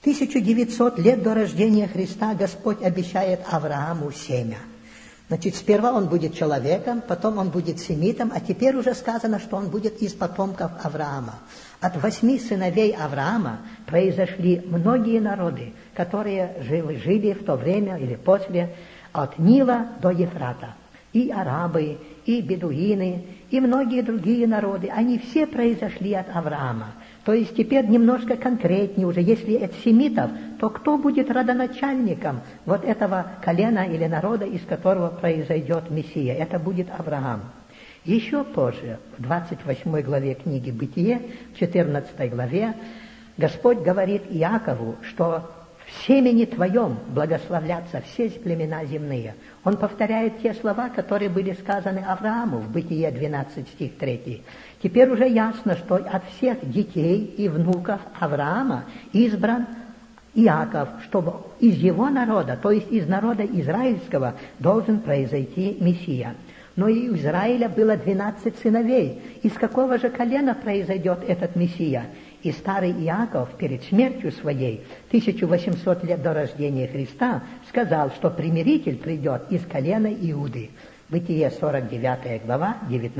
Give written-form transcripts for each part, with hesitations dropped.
1900 лет до рождения Христа Господь обещает Аврааму семя. Значит, сперва он будет человеком, потом он будет семитом, а теперь уже сказано, что он будет из потомков Авраама. От 8 сыновей Авраама произошли многие народы, которые жили в то время или после, от Нила до Ефрата. И арабы, и бедуины, и многие другие народы, они все произошли от Авраама. То есть теперь немножко конкретнее уже, если от семитов, то кто будет родоначальником вот этого колена или народа, из которого произойдет Мессия? Это будет Авраам. Еще позже, в 28 главе книги «Бытие», в 14 главе, Господь говорит Иакову, что в семени твоем благословлятся все племена земные. Он повторяет те слова, которые были сказаны Аврааму в Бытие 12, стих 3. Теперь уже ясно, что от всех детей и внуков Авраама избран Иаков, чтобы из его народа, то есть из народа израильского, должен произойти Мессия. Но и у Израиля было 12 сыновей. Из какого же колена произойдет этот Мессия? И старый Иаков перед смертью своей, 1800 лет до рождения Христа, сказал, что примиритель придет из колена Иуды. Бытие 49 глава,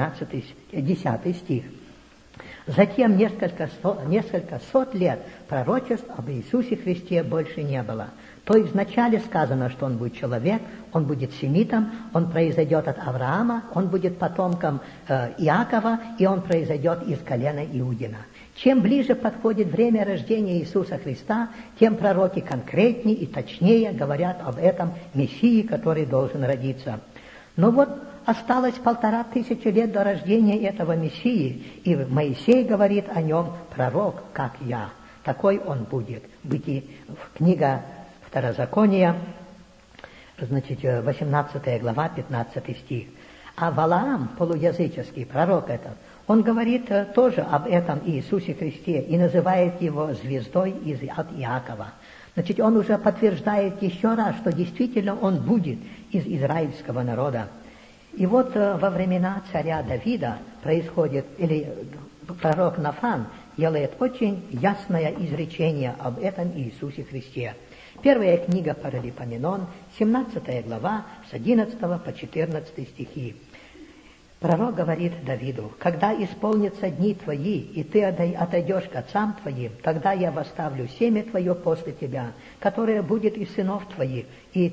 10 стих. Затем несколько сот лет пророчеств об Иисусе Христе больше не было. То есть вначале сказано, что он будет человек, он будет семитом, он произойдет от Авраама, он будет потомком Иакова, и он произойдет из колена Иудина. Чем ближе подходит время рождения Иисуса Христа, тем пророки конкретнее и точнее говорят об этом Мессии, который должен родиться. Но вот осталось 1500 лет до рождения этого Мессии, и Моисей говорит о нем: пророк, как я. Такой он будет. Книга Второзакония, 18 глава, 15 стих. А Валаам, полуязыческий пророк этот, он говорит тоже об этом Иисусе Христе и называет его звездой от Иакова. Значит, он уже подтверждает еще раз, что действительно он будет из израильского народа. И вот во времена царя Давида происходит, или пророк Нафан делает очень ясное изречение об этом Иисусе Христе. Первая книга Паралипоменон, 17 глава, с 11 по 14 стихи. Пророк говорит Давиду: «Когда исполнятся дни твои, и ты отойдешь к отцам твоим, тогда я восставлю семя твое после тебя, которое будет из сынов твоих,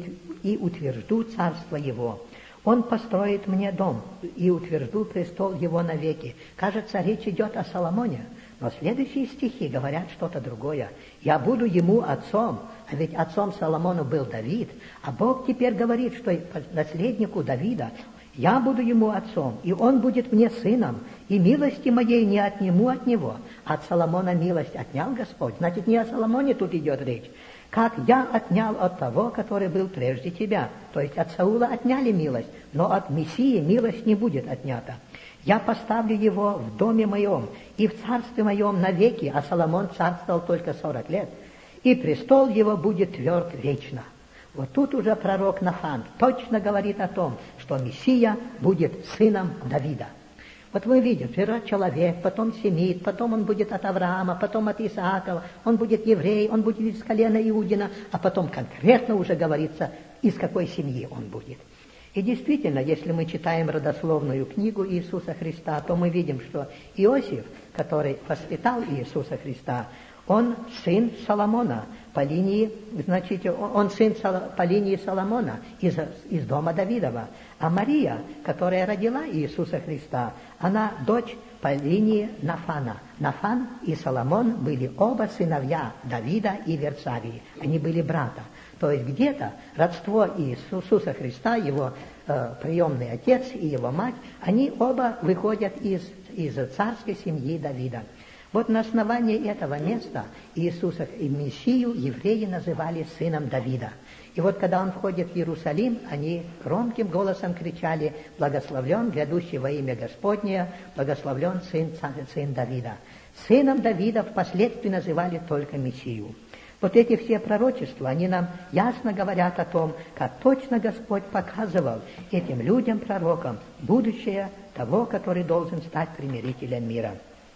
и утвержду царство его. Он построит мне дом, и утвержду престол его навеки». Кажется, речь идет о Соломоне, но следующие стихи говорят что-то другое. «Я буду ему отцом», а ведь отцом Соломону был Давид, а Бог теперь говорит, что наследнику Давида: «Я буду ему отцом, и он будет мне сыном, и милости моей не отниму от него». От Соломона милость отнял Господь. Значит, не о Соломоне тут идет речь. «Как я отнял от того, который был прежде тебя». То есть от Саула отняли милость, но от Мессии милость не будет отнята. «Я поставлю его в доме моем и в царстве моем навеки», а Соломон царствовал только 40 лет, «и престол его будет тверд вечно». Вот тут уже пророк Нафан точно говорит о том, что Мессия будет сыном Давида. Вот мы видим, человек, потом семит, потом он будет от Авраама, потом от Исаакова, он будет еврей, он будет из колена Иудина, а потом конкретно уже говорится, из какой семьи он будет. И действительно, если мы читаем родословную книгу Иисуса Христа, то мы видим, что Иосиф, который воспитал Иисуса Христа, он сын Соломона по линии, значит, он сын по линии Соломона из дома Давидова. А Мария, которая родила Иисуса Христа, она дочь по линии Нафана. Нафан и Соломон были оба сыновья Давида и Версавии. Они были брата. То есть где-то родство Иисуса Христа, его приемный отец и его мать, они оба выходят из царской семьи Давида. Вот на основании этого места Иисуса и Мессию евреи называли сыном Давида. И вот когда он входит в Иерусалим, они громким голосом кричали: «Благословлен грядущий во имя Господне, благословлен сын Давида». Сыном Давида впоследствии называли только Мессию. Вот эти все пророчества, они нам ясно говорят о том, как точно Господь показывал этим людям, пророкам, будущее того, который должен стать примирителем мира.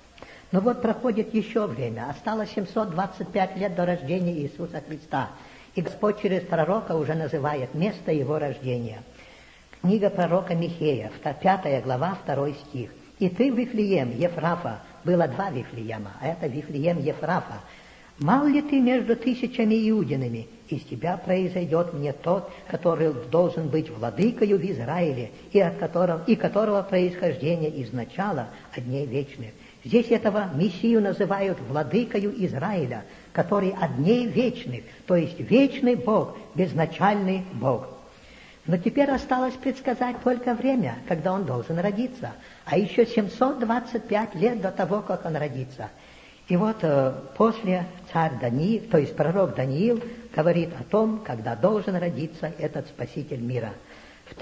Но вот проходит еще время, осталось 725 лет до рождения Иисуса Христа, и Господь через пророка уже называет место его рождения. Книга пророка Михея, 5 глава, 2 стих. «И ты, Вифлеем, Ефрафа», было два Вифлеема, а это Вифлеем Ефрафа, «мал ли ты между тысячами иудинами? Из тебя произойдет мне тот, который должен быть владыкою в Израиле, и которого происхождение из начала от дней вечных». Здесь этого Мессию называют владыкою Израиля, который от дней вечных, то есть вечный Бог, безначальный Бог. Но теперь осталось предсказать только время, когда он должен родиться, а еще 725 лет до того, как он родится. И вот после царь Даниил, то есть пророк Даниил, говорит о том, когда должен родиться этот Спаситель мира. В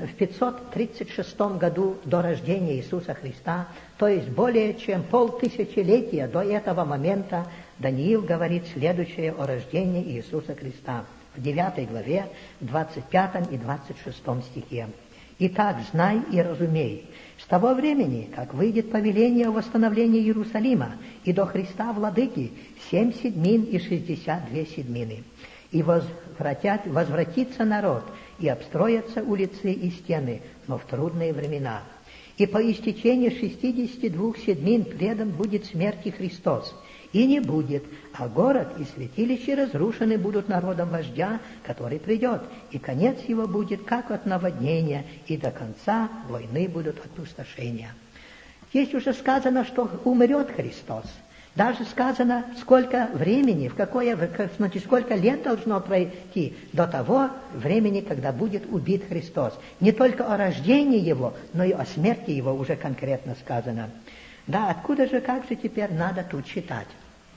536 году до рождения Иисуса Христа, то есть более чем полтысячелетия до этого момента, Даниил говорит следующее о рождении Иисуса Христа в 9 главе, 25 и 26 стихе. «Итак, знай и разумей, с того времени, как выйдет повеление о восстановлении Иерусалима, и до Христа Владыки 7 седьмин и 62 седьмины, и возвратится народ, и обстроятся улицы и стены, но в трудные времена. И по истечении 62 седмин предан будет смерти Христос, и не будет, а город и святилище разрушены будут народом вождя, который придет, и конец его будет, как от наводнения, и до конца войны будут опустошения». Здесь уже сказано, что умрет Христос. Даже сказано, сколько времени, сколько лет должно пройти до того времени, когда будет убит Христос. Не только о рождении Его, но и о смерти Его уже конкретно сказано. Да, откуда же, как же теперь надо тут читать?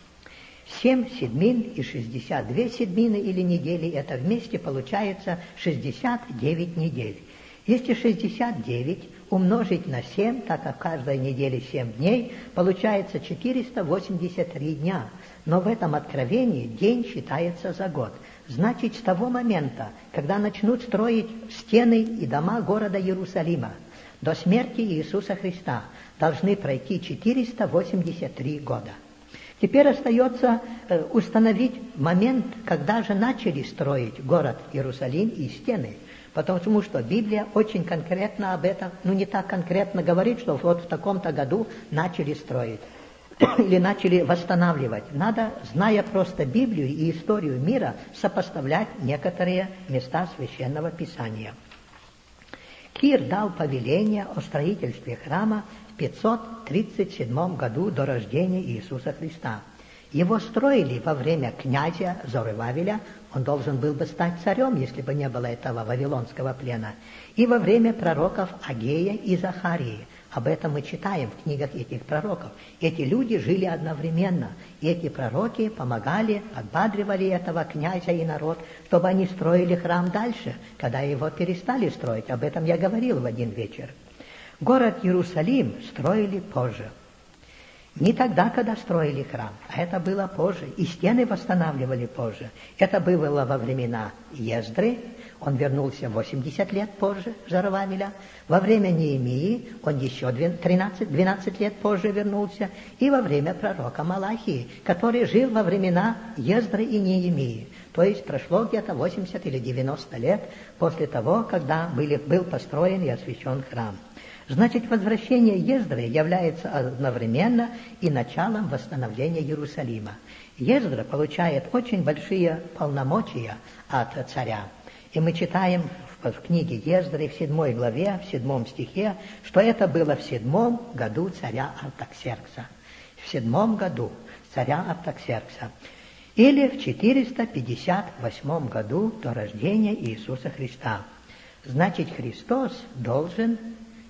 7 седьмин и 62 седьмины или недели, это вместе получается 69 недель. Если 69 умножить на 7, так как в каждой неделе 7 дней, получается 483 дня. Но в этом откровении день считается за год. Значит, с того момента, когда начнут строить стены и дома города Иерусалима, до смерти Иисуса Христа должны пройти 483 года. Теперь остается установить момент, когда же начали строить город Иерусалим и стены. Потому что Библия очень конкретно об этом, не так конкретно говорит, что вот в таком-то году начали строить или начали восстанавливать. Надо, зная просто Библию и историю мира, сопоставлять некоторые места Священного Писания. Кир дал повеление о строительстве храма в 537 году до рождения Иисуса Христа. Его строили во время князя Зоровавеля, он должен был бы стать царем, если бы не было этого вавилонского плена, и во время пророков Агея и Захарии. Об этом мы читаем в книгах этих пророков. Эти люди жили одновременно, и эти пророки помогали, подбадривали этого князя и народ, чтобы они строили храм дальше, когда его перестали строить. Об этом я говорил в один вечер. Город Иерусалим строили позже. Не тогда, когда строили храм, а это было позже, и стены восстанавливали позже. Это было во времена Ездры, он вернулся 80 лет позже Зоровавеля, во время Неемии он еще 12 лет позже вернулся, и во время пророка Малахии, который жил во времена Ездры и Неемии. То есть прошло где-то 80 или 90 лет после того, когда был построен и освящен храм. Значит, возвращение Ездры является одновременно и началом восстановления Иерусалима. Ездра получает очень большие полномочия от царя. И мы читаем в книге Ездры в 7 главе, в 7 стихе, что это было в 7 году царя Артаксеркса. В 7 году царя Артаксеркса. Или в 458 году до рождения Иисуса Христа. Значит, Христос должен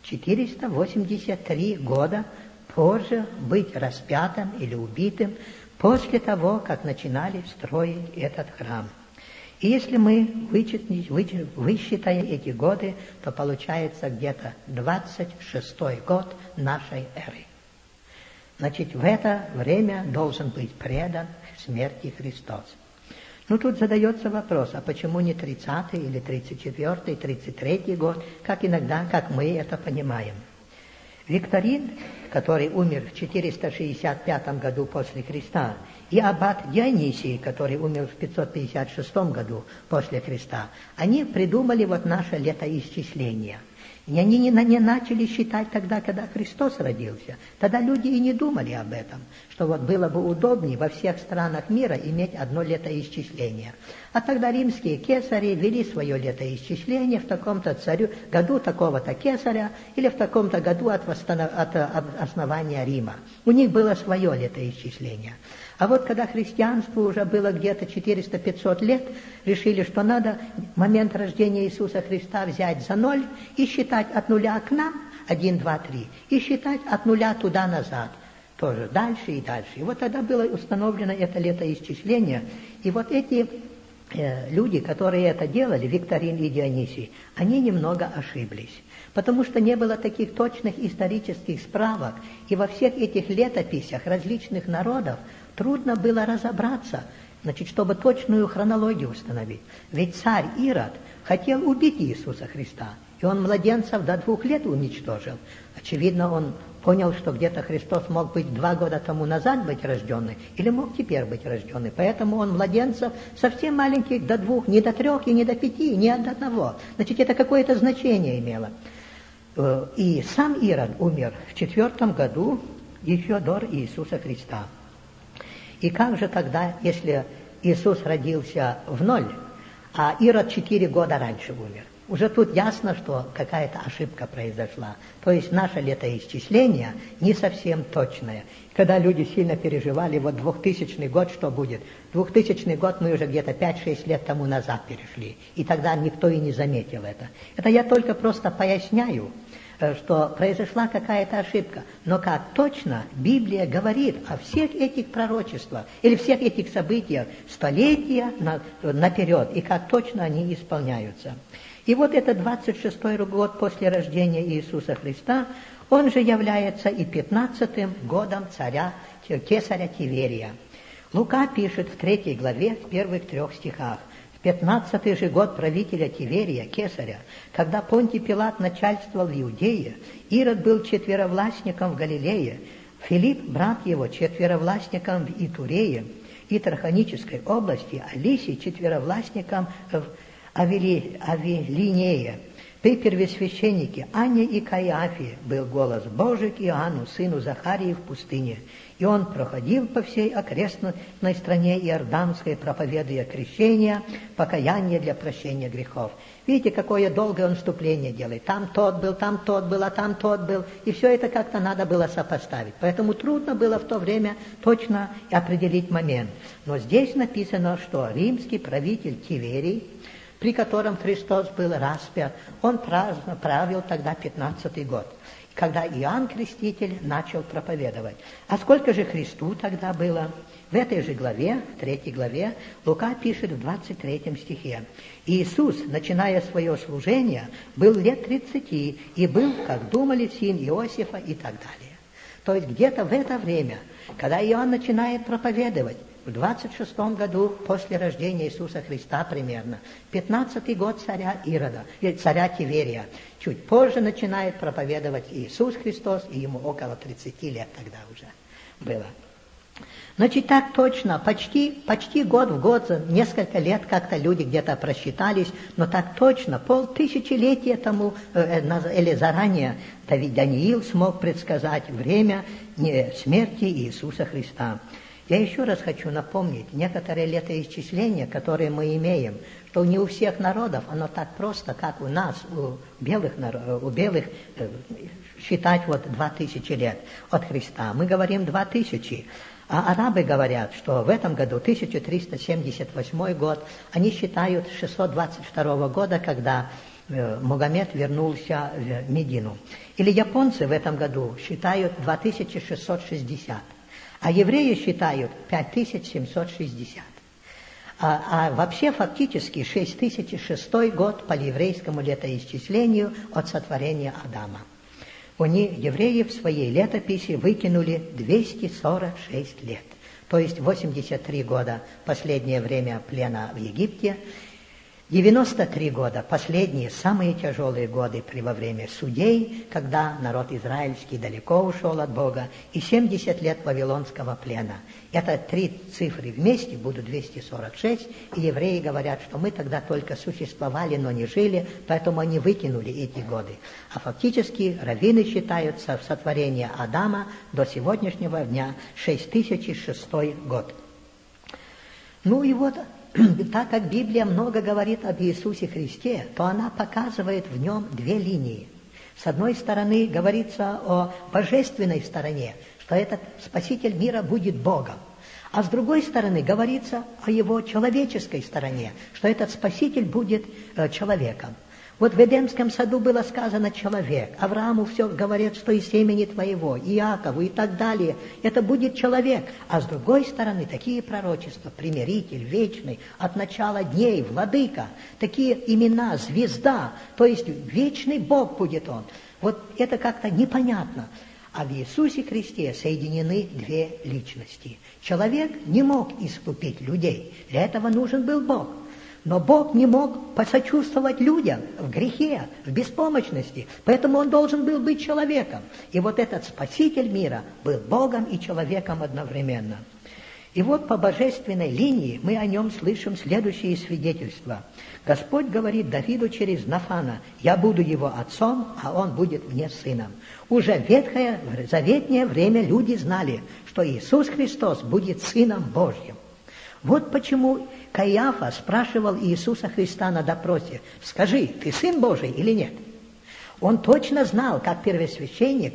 483 года позже быть распятым или убитым после того, как начинали строить этот храм. И если мы высчитаем эти годы, то получается где-то 26-й год нашей эры. Значит, в это время должен быть предан смерти Христос. Тут задается вопрос, а почему не 30-й или 34-й, 33-й год, как иногда, как мы это понимаем. Викторин который умер в 465 году после Христа, и аббат Дионисий, который умер в 556 году после Христа, они придумали вот наше летоисчисление. И они не начали считать тогда, когда Христос родился. Тогда люди и не думали об этом, что вот было бы удобнее во всех странах мира иметь одно летоисчисление. А тогда римские кесари вели свое летоисчисление в таком-то году такого-то кесаря или в таком-то году от основания Рима. У них было свое летоисчисление. А вот когда христианству уже было где-то 400-500 лет, решили, что надо момент рождения Иисуса Христа взять за 0 и считать от 0 к нам, 1, 2, 3, и считать от 0 туда-назад, тоже дальше и дальше. И вот тогда было установлено это летоисчисление, и вот эти люди, которые это делали, Викторин и Дионисий, они немного ошиблись. Потому что не было таких точных исторических справок, и во всех этих летописях различных народов трудно было разобраться, значит, чтобы точную хронологию установить. Ведь царь Ирод хотел убить Иисуса Христа, и он младенцев до 2 лет уничтожил. Очевидно, он понял, что где-то Христос мог быть 2 года тому назад быть рожденный, или мог теперь быть рожденный. Поэтому он младенцев совсем маленьких до 2, не до 3, и не до 5, и не до 1. Значит, это какое-то значение имело. И сам Ирод умер в 4 году еще до Иисуса Христа. И как же тогда, если Иисус родился в 0, а Ирод 4 года раньше умер? Уже тут ясно, что какая-то ошибка произошла. То есть наше летоисчисление не совсем точное. Когда люди сильно переживали, вот 2000 год, что будет? 2000 год мы уже где-то 5-6 лет тому назад перешли. И тогда никто и не заметил это. Это я только просто поясняю, что произошла какая-то ошибка. Но как точно Библия говорит о всех этих пророчествах или всех этих событиях столетия наперед, и как точно они исполняются. И вот этот 26-й год после рождения Иисуса Христа, он же является и 15-м годом кесаря Тиверия. Лука пишет в 3 главе, в первых 3 стихах: в 15-й же год правителя Тиверия, кесаря, когда Понтий Пилат начальствовал в Иудее, Ирод был четверовластником в Галилее, Филипп, брат его, четверовластником в Итурее и Трахонической области, а Лисий четверовластником в Авелинее. При первосвященнике Анне и Каиафе был голос Божий к Иоанну, сыну Захарии, в пустыне. И он проходил по всей окрестной стране Иорданской, проповедуя крещение, покаяние для прощения грехов. Видите, какое долгое он вступление делает. Там тот был, а там тот был. И все это как-то надо было сопоставить. Поэтому трудно было в то время точно определить момент. Но здесь написано, что римский правитель Тиверий, при котором Христос был распят, он правил тогда 15-й год, когда Иоанн Креститель начал проповедовать. А сколько же Христу тогда было? В этой же главе, в 3 главе, Лука пишет в 23 стихе: «Иисус, начиная свое служение, был лет 30, и был, как думали, сын Иосифа» и так далее. То есть где-то в это время, когда Иоанн начинает проповедовать, в 26 году после рождения Иисуса Христа примерно, 15-й год царя Тиверия, чуть позже начинает проповедовать Иисус Христос, и ему около 30 лет тогда уже было. Значит, так точно, почти год в год, за несколько лет как-то люди где-то просчитались, но так точно, 500-летия тому или заранее Даниил смог предсказать время смерти Иисуса Христа. Я еще раз хочу напомнить некоторые летоисчисления, которые мы имеем, что не у всех народов оно так просто, как у нас, у белых считать вот 2000 лет от Христа. Мы говорим 2000, а арабы говорят, что в этом году 1378 год, они считают 622 года, когда Магомед вернулся в Медину. Или японцы в этом году считают 2660. А евреи считают 5760. А вообще фактически 6006 год по еврейскому летоисчислению от сотворения Адама. Евреи в своей летописи выкинули 246 лет. То есть 83 года последнее время плена в Египте, 93 года, последние, самые тяжелые годы во время судей, когда народ израильский далеко ушел от Бога, и 70 лет вавилонского плена. Это 3 цифры вместе будут 246, и евреи говорят, что мы тогда только существовали, но не жили, поэтому они выкинули эти годы. А фактически раввины считают со сотворения Адама до сегодняшнего дня 6006 год. Ну и вот, так как Библия много говорит об Иисусе Христе, то она показывает в нем 2 линии. С одной стороны говорится о божественной стороне, что этот Спаситель мира будет Богом. А с другой стороны говорится о его человеческой стороне, что этот Спаситель будет человеком. Вот в Эдемском саду было сказано человек. Аврааму все говорят, что из семени твоего, Иакову и так далее. Это будет человек. А с другой стороны, такие пророчества, примиритель, вечный, от начала дней, владыка, такие имена, звезда, то есть вечный Бог будет он. Вот это как-то непонятно. А в Иисусе Христе соединены 2 личности. Человек не мог искупить людей. Для этого нужен был Бог. Но Бог не мог посочувствовать людям в грехе, в беспомощности, поэтому Он должен был быть человеком. И вот этот Спаситель мира был Богом и человеком одновременно. И вот по божественной линии мы о Нем слышим следующие свидетельства. Господь говорит Давиду через Нафана: «Я буду его отцом, а он будет мне сыном». Уже в ветхое, заветнее время люди знали, что Иисус Христос будет Сыном Божьим. Вот почему Каиафа спрашивал Иисуса Христа на допросе: «Скажи, ты Сын Божий или нет?» Он точно знал, как первосвященник,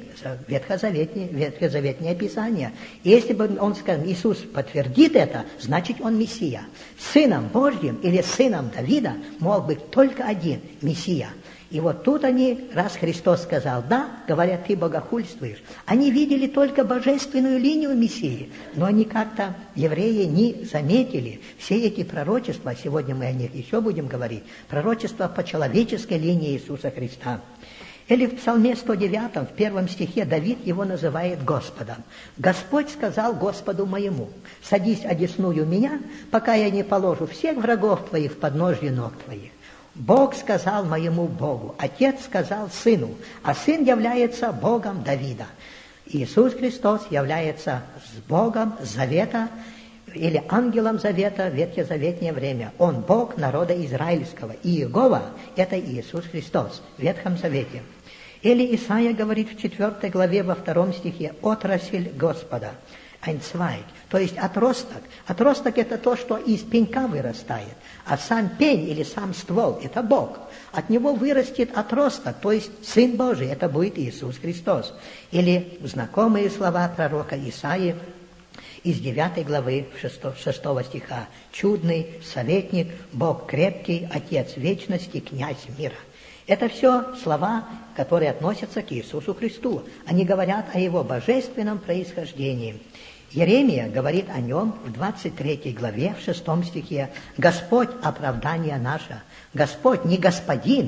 ветхозаветное Писание. И если бы он сказал, Иисус подтвердит это, значит он Мессия. Сыном Божьим или сыном Давида мог быть только один Мессия. И вот тут они, раз Христос сказал «да», говорят, ты богохульствуешь. Они видели только божественную линию Мессии, но они как-то, евреи, не заметили все эти пророчества, сегодня мы о них еще будем говорить, пророчества по человеческой линии Иисуса Христа. Или в Псалме 109, в 1 стихе, Давид его называет Господом. «Господь сказал Господу моему: садись одесную меня, пока я не положу всех врагов твоих в подножье ног твоих. Бог сказал моему Богу, Отец сказал Сыну, а Сын является Богом Давида». Иисус Христос является с Богом Завета или ангелом Завета в ветхозаветное время. Он Бог народа израильского. И Иегова – это Иисус Христос в Ветхом Завете. Или Исаия говорит в 4 главе во 2 стихе: «Отрасль Господа». Ein Zweig, то есть отросток. Отросток – это то, что из пенька вырастает, а сам пень или сам ствол – это Бог. От него вырастет отросток, то есть Сын Божий, это будет Иисус Христос. Или знакомые слова пророка Исаии из 9 главы 6 стиха: «Чудный советник, Бог крепкий, Отец вечности, князь мира». Это все слова, которые относятся к Иисусу Христу. Они говорят о Его божественном происхождении. Иеремия говорит о Нем в 23 главе, в 6 стихе: «Господь – оправдание наше». Господь не господин.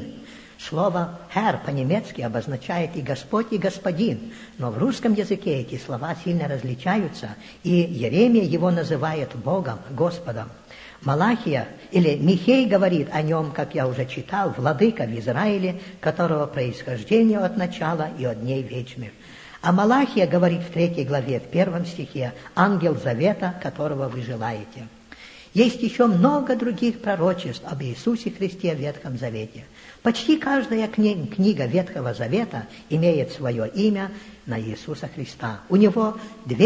Слово «Herr» по-немецки обозначает и Господь, и Господин. Но в русском языке эти слова сильно различаются, и Иеремия его называет Богом, Господом. Малахия или Михей говорит о нем, как я уже читал, владыка в Израиле, которого происхождение от начала и от дней вечных. А Малахия говорит в 3 главе, в 1 стихе: «Ангел завета, которого вы желаете». Есть еще много других пророчеств об Иисусе Христе в Ветхом Завете. Почти каждая книга Ветхого Завета имеет свое имя на Иисуса Христа. У него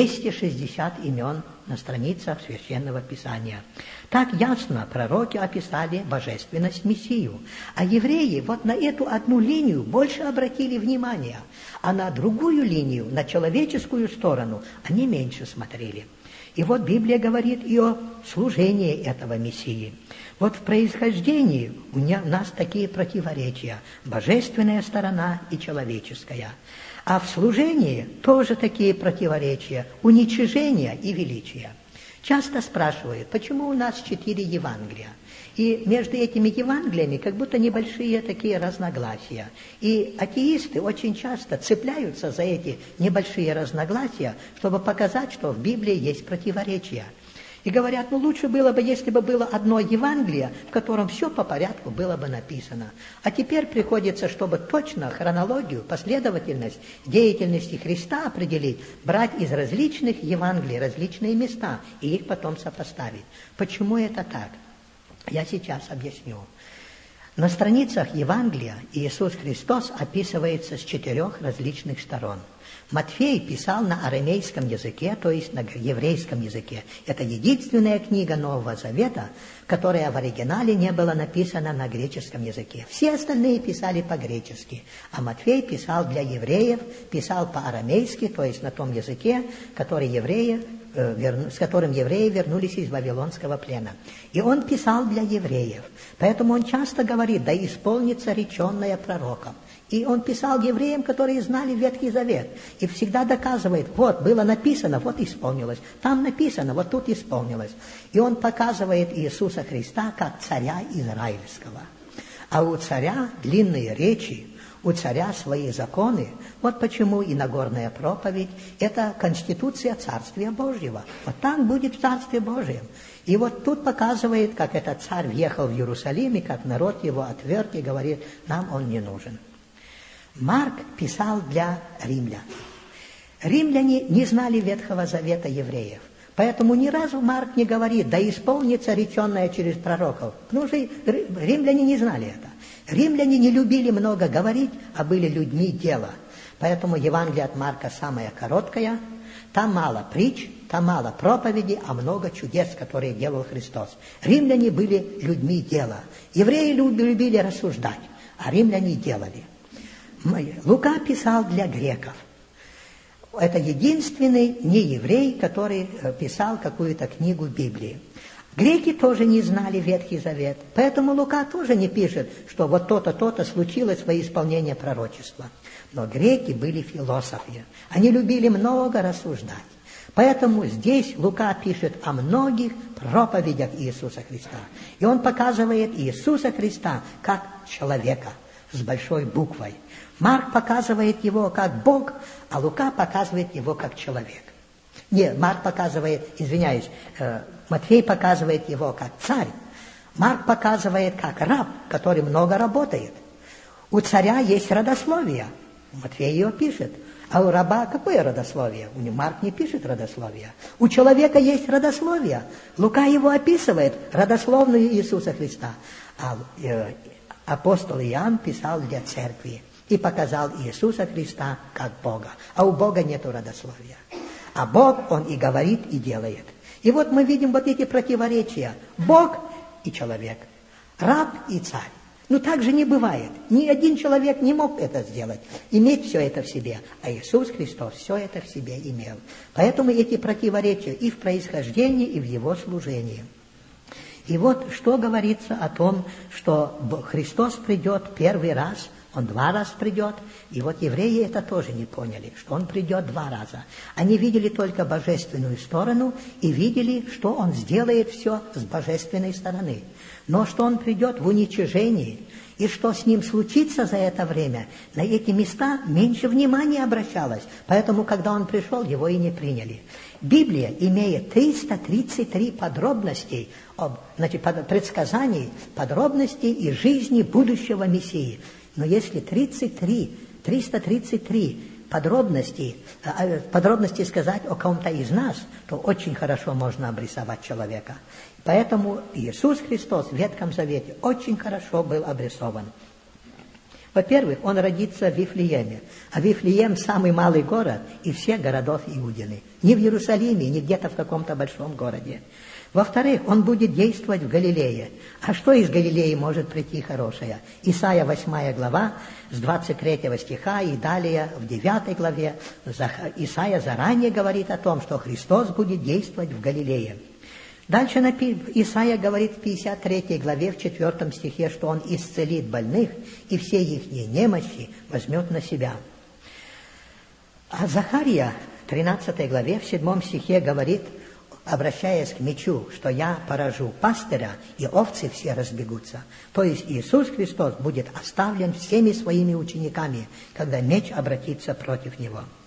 260 имен на страницах Священного Писания. Так ясно пророки описали божественность Мессию. А евреи вот на эту одну линию больше обратили внимание, а на другую линию, на человеческую сторону, они меньше смотрели. И вот Библия говорит и о служении этого Мессии. Вот в происхождении у нас такие противоречия: божественная сторона и человеческая. А в служении тоже такие противоречия: уничижение и величие. Часто спрашивают, почему у нас 4 Евангелия? И между этими Евангелиями как будто небольшие такие разногласия. И атеисты очень часто цепляются за эти небольшие разногласия, чтобы показать, что в Библии есть противоречия. И говорят, ну лучше было бы, если бы было одно Евангелие, в котором все по порядку было бы написано. А теперь приходится, чтобы точно хронологию, последовательность деятельности Христа определить, брать из различных Евангелий различные места и их потом сопоставить. Почему это так? Я сейчас объясню. На страницах Евангелия Иисус Христос описывается с 4 различных сторон. Матфей писал на арамейском языке, то есть на еврейском языке. Это единственная книга Нового Завета, которая в оригинале не была написана на греческом языке. Все остальные писали по-гречески, а Матфей писал для евреев, писал по-арамейски, то есть на том языке, с которым евреи вернулись из Вавилонского плена. И он писал для евреев. Поэтому он часто говорит, да исполнится реченное пророком. И он писал евреям, которые знали Ветхий Завет. И всегда доказывает, вот было написано, вот исполнилось. Там написано, вот тут исполнилось. И он показывает Иисуса Христа как царя израильского. А у царя длинные речи, у царя свои законы. Вот почему и Нагорная проповедь – это конституция Царствия Божьего. Вот так будет в Царстве Божьем. И вот тут показывает, как этот царь въехал в Иерусалим, и как народ его отверг и говорит, нам он не нужен. Марк писал для римлян. Римляне не знали Ветхого Завета евреев. Поэтому ни разу Марк не говорит, да исполнится реченное через пророков. Потому что римляне не знали это. Римляне не любили много говорить, а были людьми дела. Поэтому Евангелие от Марка самое короткое. Там мало притч, там мало проповеди, а много чудес, которые делал Христос. Римляне были людьми дела. Евреи любили рассуждать, а римляне делали. Лука писал для греков. Это единственный нееврей, который писал какую-то книгу Библии. Греки тоже не знали Ветхий Завет, поэтому Лука тоже не пишет, что вот то-то, то-то случилось во исполнение пророчества. Но греки были философы, они любили много рассуждать. Поэтому здесь Лука пишет о многих проповедях Иисуса Христа. И он показывает Иисуса Христа как человека с большой буквой. Марк показывает его как Бог, а Лука показывает его как человек. Нет, Марк показывает, Матфей показывает его как царь. Марк показывает как раб, который много работает. У царя есть родословие. Матфей ее пишет. А у раба какое родословие? Марк не пишет родословие. У человека есть родословие. Лука его описывает, родословную Иисуса Христа. А апостол Иоанн писал для церкви и показал Иисуса Христа как Бога. А у Бога нету родословия. А Бог, Он и говорит, и делает. И вот мы видим вот эти противоречия. Бог и человек. Раб и царь. Ну так же не бывает. Ни один человек не мог это сделать. Иметь все это в себе. А Иисус Христос все это в себе имел. Поэтому эти противоречия и в происхождении, и в Его служении. И вот что говорится о том, что Христос придет первый раз, Он 2 раза придет, и вот евреи это тоже не поняли, что Он придет 2 раза. Они видели только божественную сторону и видели, что Он сделает все с божественной стороны. Но что Он придет в уничижении, и что с Ним случится за это время, на эти места меньше внимания обращалось. Поэтому, когда Он пришел, Его и не приняли. Библия имеет 333 подробностей, предсказаний, подробностей из жизни будущего Мессии. Но если 333 подробности сказать о ком-то из нас, то очень хорошо можно обрисовать человека. Поэтому Иисус Христос в Ветхом Завете очень хорошо был обрисован. Во-первых, Он родится в Вифлееме, а Вифлеем самый малый город из всех городов Иудины. Не в Иерусалиме, не где-то в каком-то большом городе. Во-вторых, Он будет действовать в Галилее. А что из Галилеи может прийти хорошее? Исайя 8 глава, с 23 стиха и далее в 9 главе Исайя заранее говорит о том, что Христос будет действовать в Галилее. Дальше Исайя говорит в 53 главе, в 4 стихе, что Он исцелит больных и все их немощи возьмет на себя. А Захария в 13 главе, в 7 стихе говорит, обращаясь к мечу, что я поражу пастыря, и овцы все разбегутся. То есть Иисус Христос будет оставлен всеми своими учениками, когда меч обратится против Него.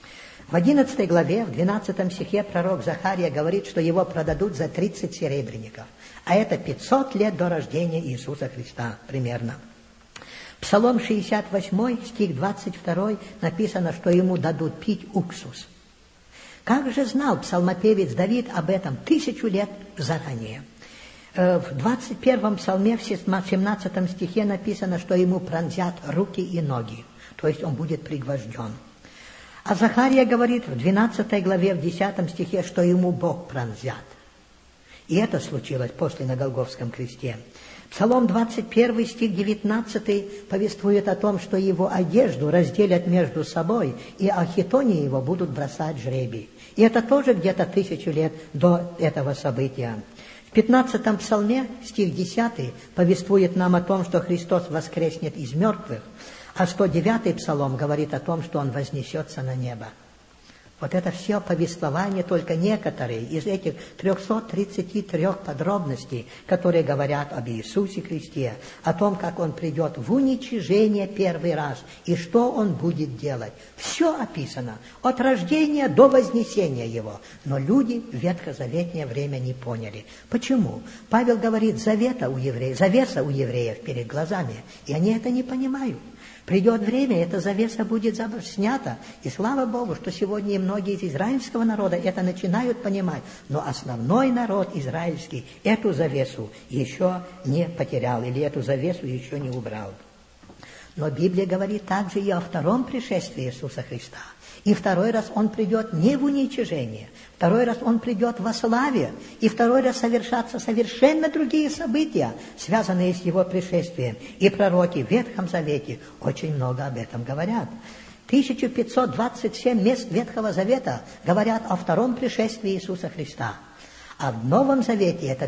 В 11 главе, в 12 стихе пророк Захария говорит, что его продадут за 30 серебряников. А это 500 лет до рождения Иисуса Христа примерно. Псалом 68, стих 22, написано, что ему дадут пить уксус. Как же знал псалмопевец Давид об этом 1000 лет заранее? В 21 псалме, в 17 стихе написано, что ему пронзят руки и ноги, то есть он будет пригвожден. А Захария говорит в 12 главе, в 10 стихе, что ему Бог пронзят. И это случилось после на Голгофском кресте. Псалом 21, стих 19 повествует о том, что его одежду разделят между собой, и о хитоне его будут бросать жребий. И это тоже где-то 1000 лет до этого события. В 15 псалме, стих 10, повествует нам о том, что Христос воскреснет из мертвых, а 109 псалом говорит о том, что Он вознесется на небо. Вот это все повествование, только некоторые из этих 333 подробностей, которые говорят об Иисусе Христе, о том, как Он придет в уничижение первый раз и что Он будет делать. Все описано, от рождения до вознесения Его. Но люди в ветхозаветное время не поняли. Почему? Павел говорит, завеса у евреев перед глазами, и они это не понимают. Придет время, эта завеса будет снята. И слава Богу, что сегодня и многие из израильского народа это начинают понимать. Но основной народ израильский эту завесу еще не потерял, или эту завесу еще не убрал. Но Библия говорит также и о втором пришествии Иисуса Христа. И второй раз Он придет не в уничижение, второй раз Он придет во славе, и второй раз совершатся совершенно другие события, связанные с Его пришествием. И пророки в Ветхом Завете очень много об этом говорят. 1527 мест Ветхого Завета говорят о втором пришествии Иисуса Христа. А в Новом Завете это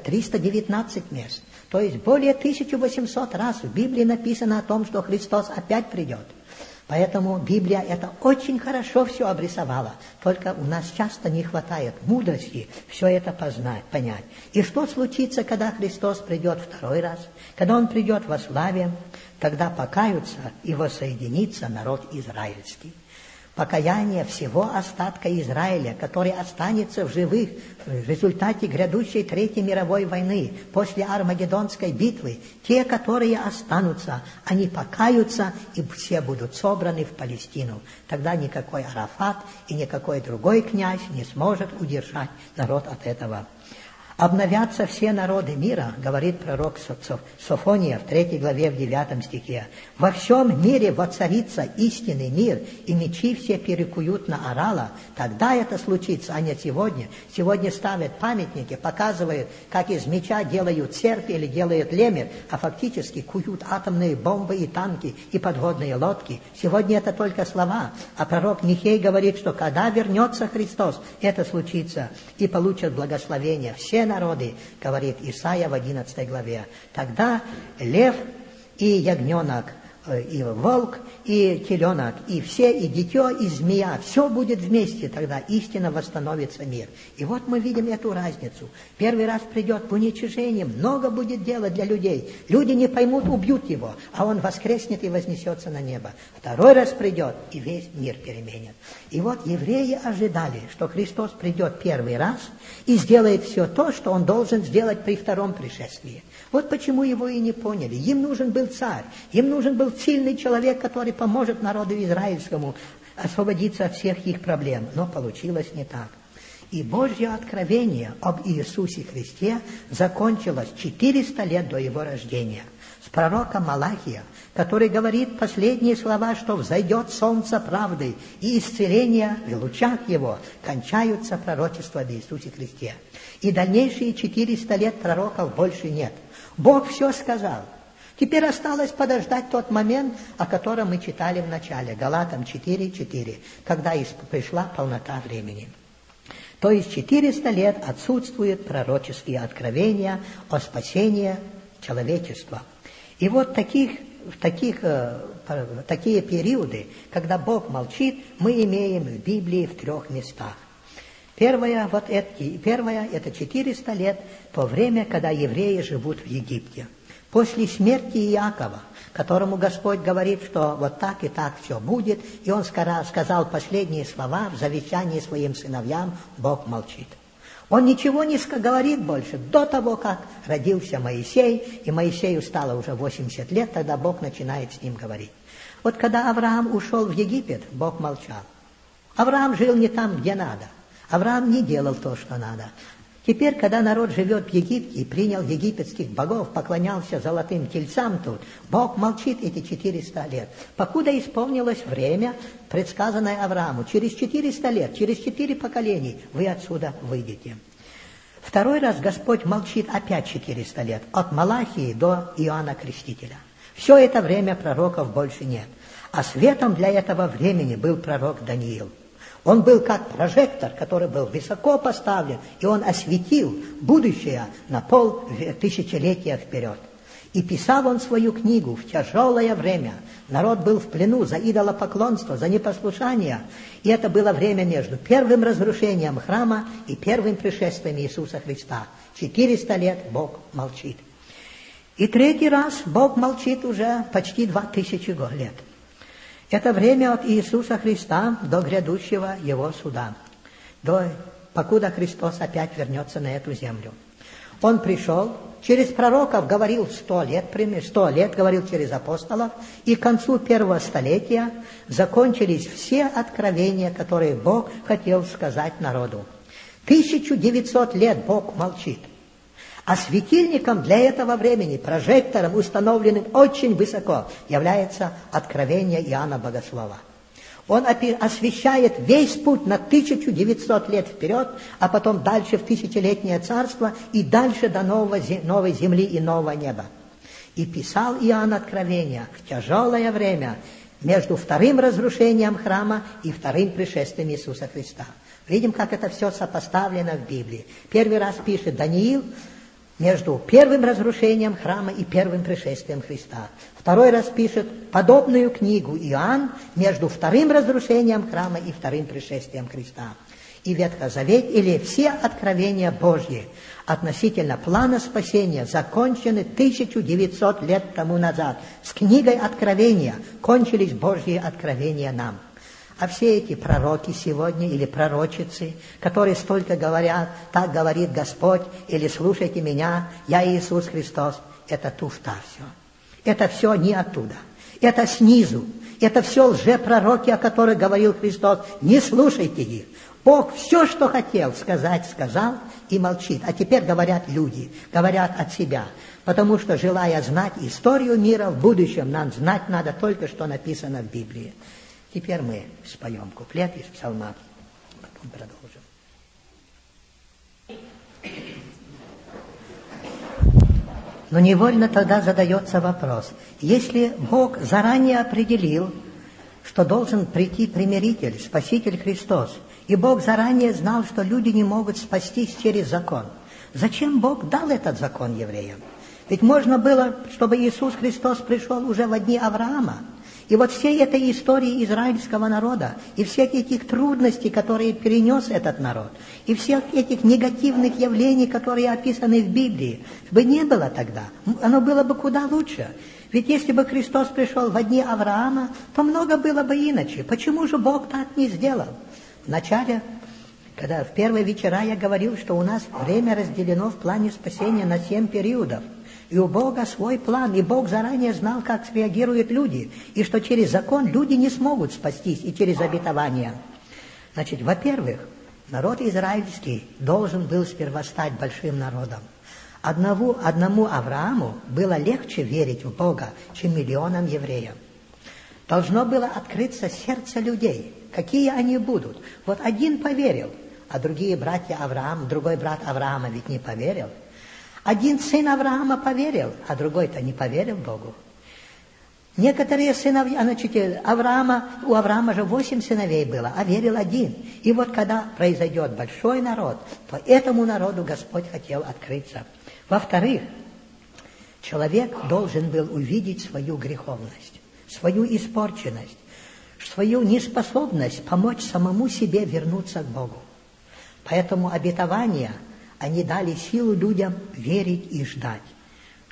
319 мест. То есть более 1800 раз в Библии написано о том, что Христос опять придет. Поэтому Библия это очень хорошо все обрисовала. Только у нас часто не хватает мудрости все это понять. И что случится, когда Христос придет второй раз? Когда Он придет во славе, тогда покаются и воссоединится народ израильский. Покаяние всего остатка Израиля, который останется в живых в результате грядущей Третьей мировой войны, после Армагеддонской битвы, те, которые останутся, они покаются, и все будут собраны в Палестину. Тогда никакой Арафат и никакой другой князь не сможет удержать народ от этого. Обновятся все народы мира, говорит пророк Софония в 3 главе, в 9 стихе. Во всем мире воцарится истинный мир, и мечи все перекуют на орала. Тогда это случится, а не сегодня. Сегодня ставят памятники, показывают, как из меча делают церкви или делают лемер, а фактически куют атомные бомбы и танки, и подводные лодки. Сегодня это только слова. А пророк Михей говорит, что когда вернется Христос, это случится, и получат благословение все народы, говорит Исаия в 11 главе. Тогда лев и ягненок, и волк, и теленок, и все, и дитё, и змея, все будет вместе, тогда истинно восстановится мир. И вот мы видим эту разницу. Первый раз придет в уничижение, много будет делать для людей. Люди не поймут, убьют его, а он воскреснет и вознесется на небо. Второй раз придет, и весь мир переменит. И вот евреи ожидали, что Христос придет первый раз и сделает все то, что Он должен сделать при втором пришествии. Вот почему его и не поняли. Им нужен был царь, им нужен был сильный человек, который поможет народу израильскому освободиться от всех их проблем. Но получилось не так. И Божье откровение об Иисусе Христе закончилось 400 лет до Его рождения. С пророка Малахия, который говорит последние слова, что взойдет солнце правды, и исцеление в лучах его, кончаются пророчества об Иисусе Христе. И дальнейшие 400 лет пророков больше нет. Бог все сказал. Теперь осталось подождать тот момент, о котором мы читали в начале, Галатам 4:4, когда пришла полнота времени. То есть 400 лет отсутствуют пророческие откровения о спасении человечества. И вот такие периоды, когда Бог молчит, мы имеем в Библии в 3 местах. Первое это 400 лет, то время, когда евреи живут в Египте. После смерти Иакова, которому Господь говорит, что вот так и так все будет, и он сказал последние слова в завещании своим сыновьям, Бог молчит. Он ничего не говорит больше до того, как родился Моисей, и Моисею стало уже 80 лет, тогда Бог начинает с ним говорить. Вот когда Авраам ушел в Египет, Бог молчал. Авраам жил не там, где надо. Авраам не делал то, что надо. Теперь, когда народ живет в Египте и принял египетских богов, поклонялся золотым тельцам тут, Бог молчит эти 400 лет. Покуда исполнилось время, предсказанное Аврааму, через 400 лет, через 4 поколений вы отсюда выйдете. Второй раз Господь молчит опять 400 лет, от Малахии до Иоанна Крестителя. Все это время пророков больше нет. А светом для этого времени был пророк Даниил. Он был как прожектор, который был высоко поставлен, и он осветил будущее на полтысячелетия вперед. И писал он свою книгу в тяжелое время. Народ был в плену за идолопоклонство, за непослушание. И это было время между первым разрушением храма и первым пришествием Иисуса Христа. 400 лет Бог молчит. И третий раз Бог молчит уже почти 2000 лет. Это время от Иисуса Христа до грядущего Его суда, покуда Христос опять вернется на эту землю. Он пришел, через пророков говорил 100 лет говорил через апостолов, и к концу первого столетия закончились все откровения, которые Бог хотел сказать народу. 1900 лет Бог молчит. А светильником для этого времени, прожектором, установленным очень высоко, является откровение Иоанна Богослова. Он освещает весь путь на 1900 лет вперед, а потом дальше в тысячелетнее царство и дальше до новой земли и нового неба. И писал Иоанн откровение в тяжелое время между вторым разрушением храма и вторым пришествием Иисуса Христа. Видим, как это все сопоставлено в Библии. Первый раз пишет Даниил между первым разрушением храма и первым пришествием Христа. Второй раз пишет подобную книгу Иоанн между вторым разрушением храма и вторым пришествием Христа. И Ветхозавет, или все откровения Божьи относительно плана спасения закончены 1900 лет тому назад. С книгой Откровения кончились Божьи откровения нам. А все эти пророки сегодня или пророчицы, которые столько говорят, так говорит Господь, или слушайте меня, я Иисус Христос, это туфта все. Это все не оттуда. Это снизу. Это все лжепророки, о которых говорил Христос. Не слушайте их. Бог все, что хотел сказать, сказал и молчит. А теперь говорят люди, говорят от себя. Потому что, желая знать историю мира в будущем, нам знать надо только, что написано в Библии. Теперь мы споем куплет из псалма, потом продолжим. Но невольно тогда задается вопрос. Если Бог заранее определил, что должен прийти примиритель, Спаситель Христос, и Бог заранее знал, что люди не могут спастись через закон, зачем Бог дал этот закон евреям? Ведь можно было, чтобы Иисус Христос пришел уже во дни Авраама. И вот всей этой истории израильского народа, и всех этих трудностей, которые перенес этот народ, и всех этих негативных явлений, которые описаны в Библии, бы не было тогда. Оно было бы куда лучше. Ведь если бы Христос пришел во дни Авраама, то много было бы иначе. Почему же Бог так не сделал? Вначале, когда в первые вечера я говорил, что у нас время разделено в плане спасения на 7 периодов. И у Бога свой план, и Бог заранее знал, как среагируют люди, и что через закон люди не смогут спастись, и через обетование. Значит, во-первых, народ израильский должен был сперва стать большим народом. Одному Аврааму было легче верить в Бога, чем миллионам евреев. Должно было открыться сердце людей, какие они будут. Вот один поверил, а другой брат Авраама ведь не поверил. Один сын Авраама поверил, а другой-то не поверил Богу. Некоторые сыновья, у Авраама же 8 сыновей было, а верил один. И вот когда произойдет большой народ, то этому народу Господь хотел открыться. Во-вторых, человек должен был увидеть свою греховность, свою испорченность, свою неспособность помочь самому себе вернуться к Богу. Поэтому обетования, они дали силу людям верить и ждать.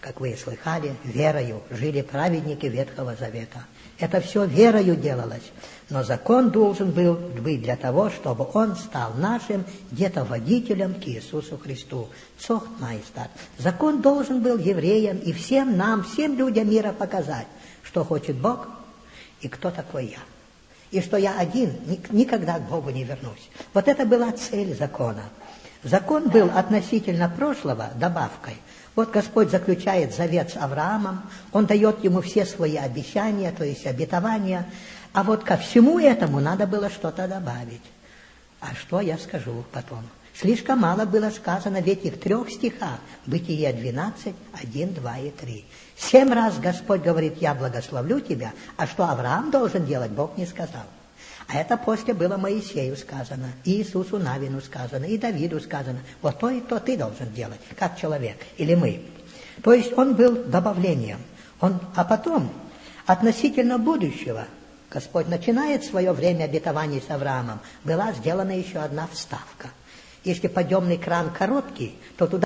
как вы и слыхали, верою жили праведники Ветхого Завета. Это все верою делалось. Но закон должен был быть для того, чтобы он стал нашим где-то водителем к Иисусу Христу. Цохтмайстер. Закон должен был евреям и всем нам, всем людям мира показать, что хочет Бог и кто такой я. И что я один никогда к Богу не вернусь. Вот это была цель закона. Закон был относительно прошлого добавкой. Вот Господь заключает завет с Авраамом, Он дает ему все свои обещания, то есть обетования, а вот ко всему этому надо было что-то добавить. А что я скажу потом? Слишком мало было сказано в этих 3 стихах, Бытие 12, 1, 2 и 3. 7 раз Господь говорит, я благословлю тебя, а что Авраам должен делать, Бог не сказал. А это после было Моисею сказано, и Иисусу Навину сказано, и Давиду сказано. Вот то и то ты должен делать, как человек, или мы. То есть он был добавлением. А потом, относительно будущего, Господь начинает свое время обетований с Авраамом, была сделана еще одна вставка. Если подъемный кран короткий, то туда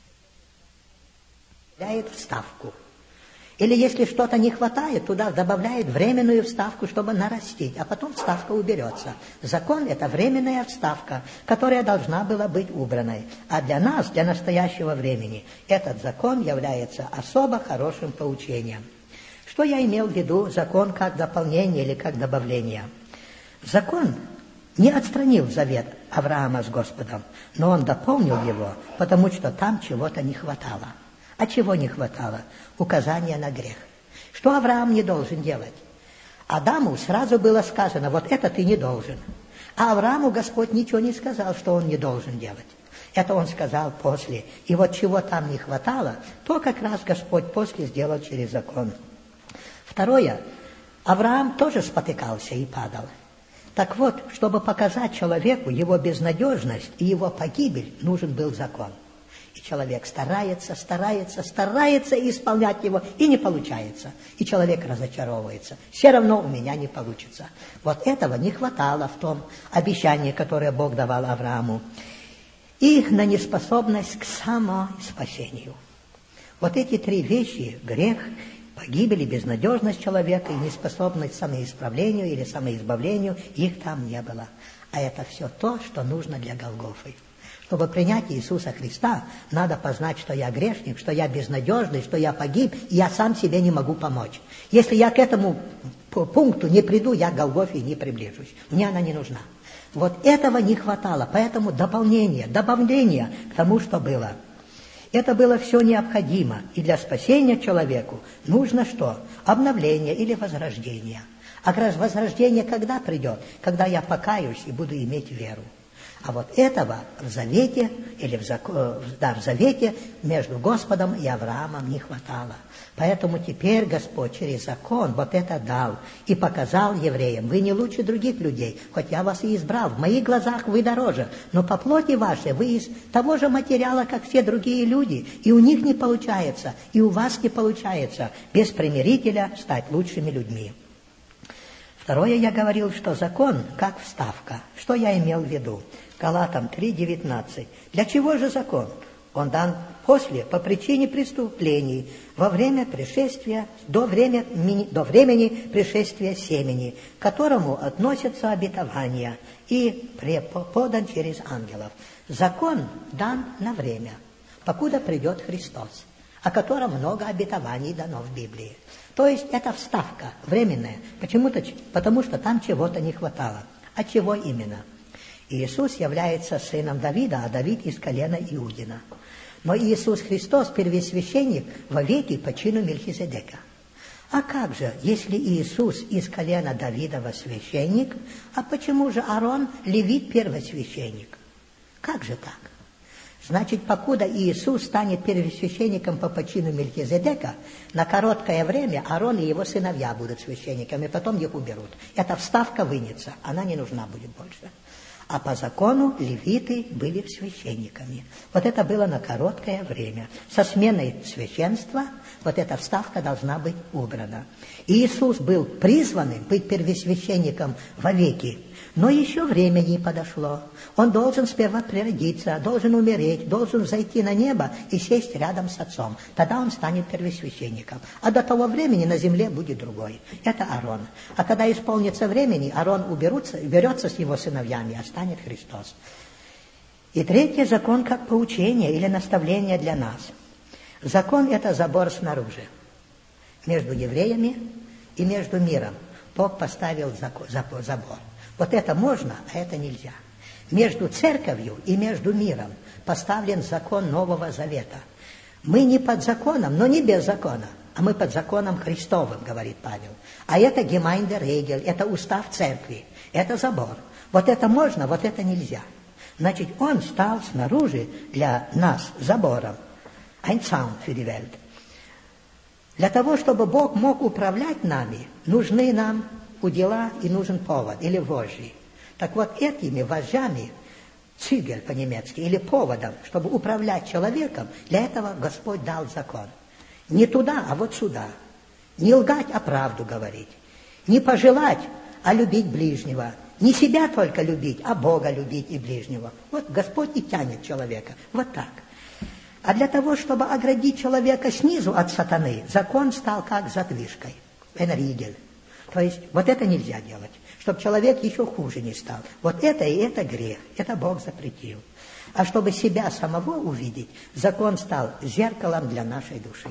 добавляет вставку. Или если что-то не хватает, туда добавляет временную вставку, чтобы нарастить, а потом вставка уберется. Закон – это временная вставка, которая должна была быть убранной. А для нас, для настоящего времени, этот закон является особо хорошим поучением. Что я имел в виду закон как дополнение или как добавление? Закон не отстранил завет Авраама с Господом, но он дополнил его, потому что там чего-то не хватало. А чего не хватало? Указания на грех. Что Авраам не должен делать? Адаму сразу было сказано, вот это ты не должен. А Аврааму Господь ничего не сказал, что он не должен делать. Это он сказал после. И вот чего там не хватало, то как раз Господь после сделал через закон. Второе. Авраам тоже спотыкался и падал. Так вот, чтобы показать человеку его безнадежность и его погибель, нужен был закон. И человек старается исполнять его, и не получается. И человек разочаровывается. Все равно у меня не получится. Вот этого не хватало в том обещании, которое Бог давал Аврааму. И на неспособность к самоспасению. Вот эти 3 вещи, грех, погибель и безнадежность человека, и неспособность к самоисправлению или самоизбавлению, их там не было. А это все то, что нужно для Голгофы. Чтобы принять Иисуса Христа, надо познать, что я грешник, что я безнадежный, что я погиб, и я сам себе не могу помочь. Если я к этому пункту не приду, я к Голгофе не приближусь. Мне она не нужна. Вот этого не хватало, поэтому добавление к тому, что было. Это было все необходимо, и для спасения человеку нужно что? Обновление или возрождение. А возрождение когда придет? Когда я покаюсь и буду иметь веру. А вот этого в завете, в завете между Господом и Авраамом не хватало. Поэтому теперь Господь через закон вот это дал и показал евреям. Вы не лучше других людей, хоть я вас и избрал. В моих глазах вы дороже, но по плоти вашей вы из того же материала, как все другие люди. И у них не получается, и у вас не получается без примирителя стать лучшими людьми. Второе, я говорил, что закон как вставка. Что я имел в виду? Галатам 3:19. Для чего же закон? Он дан по причине преступлений, во время пришествия, до времени пришествия семени, к которому относятся обетования, и подан через ангелов. Закон дан на время, покуда придет Христос, о котором много обетований дано в Библии. То есть это вставка временная, потому что там чего-то не хватало. А чего именно? Иисус является сыном Давида, а Давид из колена Иудина. Но Иисус Христос первосвященник вовеки по чину Мельхиседека. А как же, если Иисус из колена Давидова священник, а почему же Аарон, левит, первосвященник? Как же так? Значит, покуда Иисус станет первосвященником по почину Мельхиседека, на короткое время Аарон и его сыновья будут священниками, потом их уберут. Эта вставка вынется, она не нужна будет больше. А по закону левиты были священниками. Вот это было на короткое время. Со сменой священства вот эта вставка должна быть убрана. И Иисус был призван быть первосвященником вовеки, но еще время не подошло. Он должен сперва природиться, должен умереть, должен зайти на небо и сесть рядом с Отцом. Тогда он станет первосвященником. А до того времени на земле будет другой. Это Аарон. А когда исполнится времени, Аарон уберется с его сыновьями, а станет Христос. И третий закон как поучение или наставление для нас. Закон – это забор снаружи. Между евреями и между миром Бог поставил забор. Вот это можно, а это нельзя. Между церковью и между миром поставлен закон Нового Завета. Мы не под законом, но не без закона, а мы под законом Христовым, говорит Павел. А это Гемайндерегель, это устав церкви, это забор. Вот это можно, вот это нельзя. Значит, он стал снаружи для нас забором. Ein Zaun für die Welt. Для того, чтобы Бог мог управлять нами, нужны нам удила и нужен повод, или вожжи. Так вот, этими вожжами, цюгель по-немецки, или поводом, чтобы управлять человеком, для этого Господь дал закон. Не туда, а вот сюда. Не лгать, а правду говорить. Не пожелать, а любить ближнего. Не себя только любить, а Бога любить и ближнего. Вот Господь и тянет человека. Вот так. А для того, чтобы оградить человека снизу от сатаны, закон стал как задвижкой. Энригель. То есть вот это нельзя делать, чтобы человек еще хуже не стал. Вот это и это грех. Это Бог запретил. А чтобы себя самого увидеть, закон стал зеркалом для нашей души.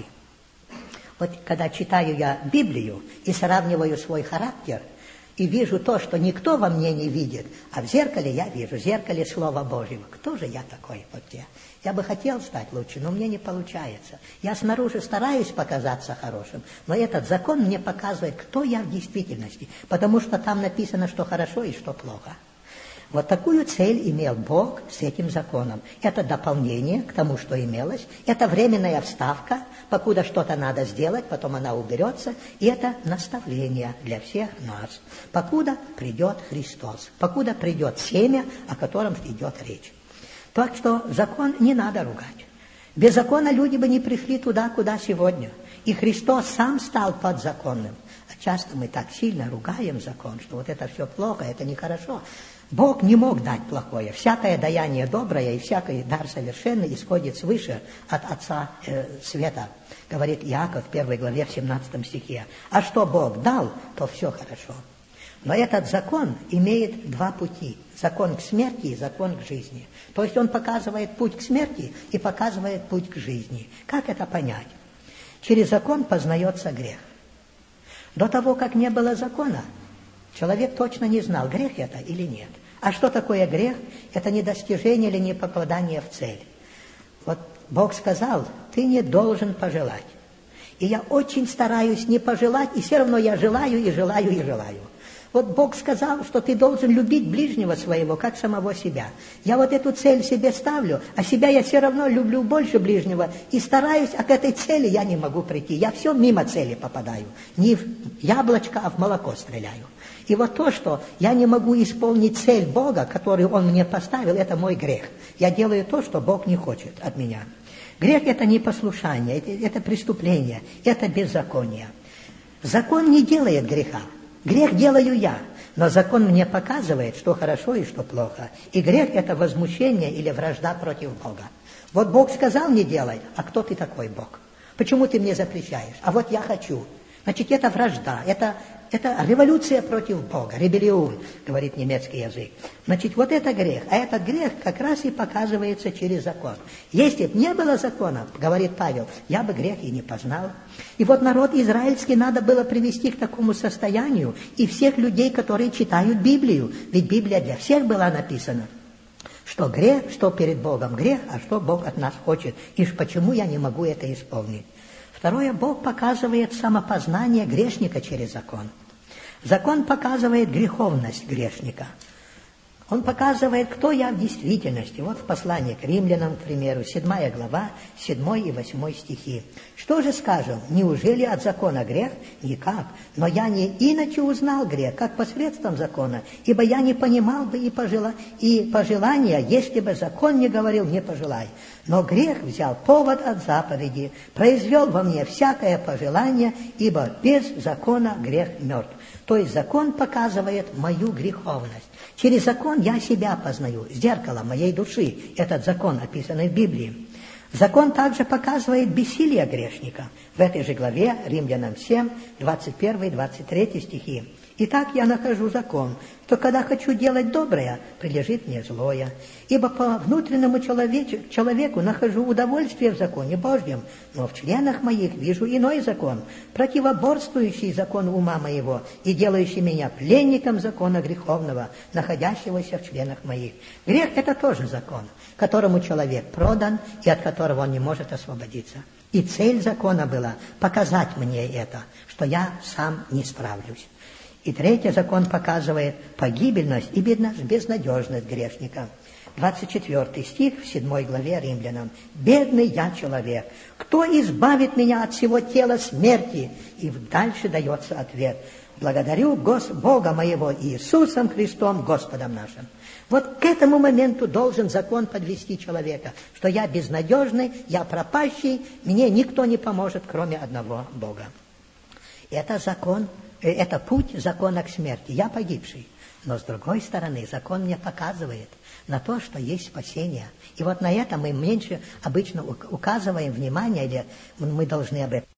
Вот когда читаю я Библию и сравниваю свой характер, и вижу то, что никто во мне не видит, а в зеркале я вижу, в зеркале Слова Божьего. Кто же я такой вот те? Я бы хотел стать лучше, но мне не получается. Я снаружи стараюсь показаться хорошим, но этот закон мне показывает, кто я в действительности, потому что там написано, что хорошо и что плохо. Вот такую цель имел Бог с этим законом. Это дополнение к тому, что имелось. Это временная вставка, покуда что-то надо сделать, потом она уберется. И это наставление для всех нас. Покуда придет Христос, покуда придет семя, о котором идет речь. Так что закон не надо ругать. Без закона люди бы не пришли туда, куда сегодня. И Христос сам стал подзаконным. А часто мы так сильно ругаем закон, что вот это все плохо, это нехорошо. Бог не мог дать плохое. Всякое даяние доброе и всякий дар совершенный исходит свыше от Отца Света, говорит Иаков в 1 главе в 17 стихе. А что Бог дал, то все хорошо. Но этот закон имеет два пути. Закон к смерти и закон к жизни. То есть он показывает путь к смерти и показывает путь к жизни. Как это понять? Через закон познается грех. До того, как не было закона, человек точно не знал, грех это или нет. А что такое грех? Это не достижение или не попадание в цель. Вот Бог сказал, ты не должен пожелать. И я очень стараюсь не пожелать, и все равно я желаю и желаю и желаю. Вот Бог сказал, что ты должен любить ближнего своего, как самого себя. Я вот эту цель себе ставлю, а себя я все равно люблю больше ближнего и стараюсь, а к этой цели я не могу прийти. Я все мимо цели попадаю. Не в яблочко, а в молоко стреляю. И вот то, что я не могу исполнить цель Бога, которую Он мне поставил, это мой грех. Я делаю то, что Бог не хочет от меня. Грех – это непослушание, это преступление, это беззаконие. Закон не делает греха. Грех делаю я, но закон мне показывает, что хорошо и что плохо. И грех – это возмущение или вражда против Бога. Вот Бог сказал не делай, а кто ты такой, Бог? Почему ты мне запрещаешь? А вот я хочу. Значит, это вражда, это революция против Бога, ребелион, говорит немецкий язык. Значит, вот это грех. А этот грех как раз и показывается через закон. Если бы не было закона, говорит Павел, я бы грех и не познал. И вот народ израильский надо было привести к такому состоянию и всех людей, которые читают Библию. Ведь Библия для всех была написана. Что грех, что перед Богом грех, а что Бог от нас хочет. И почему я не могу это исполнить. Второе, Бог показывает самопознание грешника через закон. Закон показывает греховность грешника. Он показывает, кто я в действительности. Вот в послании к римлянам, к примеру, 7 глава, 7 и 8 стихи. Что же скажем? Неужели от закона грех? Никак. Но я не иначе узнал грех, как посредством закона, ибо я не понимал бы и пожелания, если бы закон не говорил «не пожелай». Но грех взял повод от заповеди, произвел во мне всякое пожелание, ибо без закона грех мертв. То есть закон показывает мою греховность. Через закон я себя познаю, зеркало моей души. Этот закон, описанный в Библии. Закон также показывает бессилие грешника. В этой же главе, Римлянам 7, 21 и 23 стихи. «Итак, я нахожу закон, что когда хочу делать доброе, прилежит мне злое. Ибо по внутреннему человеку нахожу удовольствие в законе Божьем, но в членах моих вижу иной закон, противоборствующий закону ума моего и делающий меня пленником закона греховного, находящегося в членах моих». Грех – это тоже закон, которому человек продан и от которого он не может освободиться. И цель закона была показать мне это, что я сам не справлюсь. И третий закон показывает погибельность и безнадежность грешника. 24 стих в 7 главе Римлянам. «Бедный я человек, кто избавит меня от всего тела смерти?» И дальше дается ответ. «Благодарю Бога моего Иисусом Христом, Господом нашим». Вот к этому моменту должен закон подвести человека, что я безнадежный, я пропащий, мне никто не поможет, кроме одного Бога. Это закон. Это путь закона к смерти. Я погибший. Но с другой стороны, закон мне показывает на то, что есть спасение. И вот на это мы меньше обычно указываем внимание, или мы должны об этом